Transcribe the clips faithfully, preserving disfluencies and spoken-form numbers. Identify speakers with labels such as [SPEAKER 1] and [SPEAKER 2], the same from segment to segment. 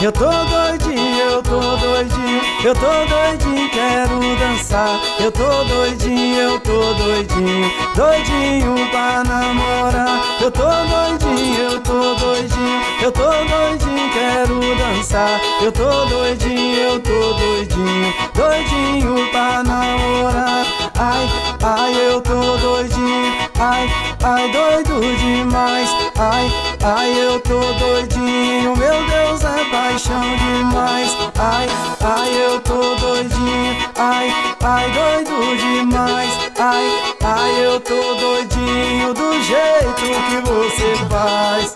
[SPEAKER 1] Eu tô doidinho, eu tô doidinho, eu tô doidinho, quero dançar. Eu tô doidinho, eu tô doidinho, doidinho pra namorar. Eu tô doidinho, eu tô doidinho, eu tô doidinho, quero dançar. Eu tô doidinho, eu tô doidinho, doidinho pra namorar. Ai, ai, eu tô doidinho, ai, ai, doido demais. Ai, ai, eu tô doidinho, meu Deus, é paixão demais. Ai, ai, eu tô doidinho, ai, ai, doido demais. Ai, ai, eu tô doidinho do jeito que você faz.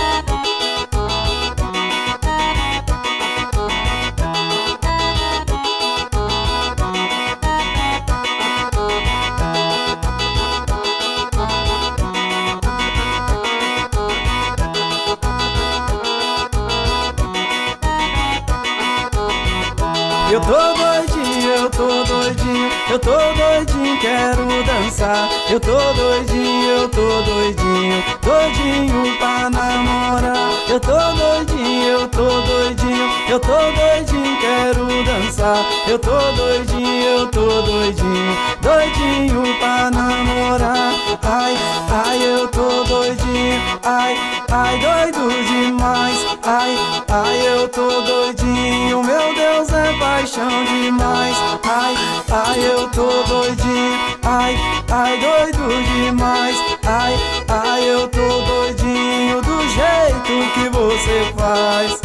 [SPEAKER 1] Eu tô doidinho, eu tô doidinho, eu tô doidinho, quero dançar. Eu tô doidinho, eu tô doidinho, doidinho pra namorar. Eu tô doidinho, eu tô doidinho, eu tô doidinho, quero dançar. Eu tô doidinho, eu tô doidinho, doidinho pra namorar. Ai, ai, eu tô doidinho, ai, ai, doido demais. Ai, ai, eu tô doidinho, meu Deus, é paixão demais. Ai, ai, eu tô doidinho, ai, ai, doido demais. Ai, ai, eu tô doidinho do jeito que você faz.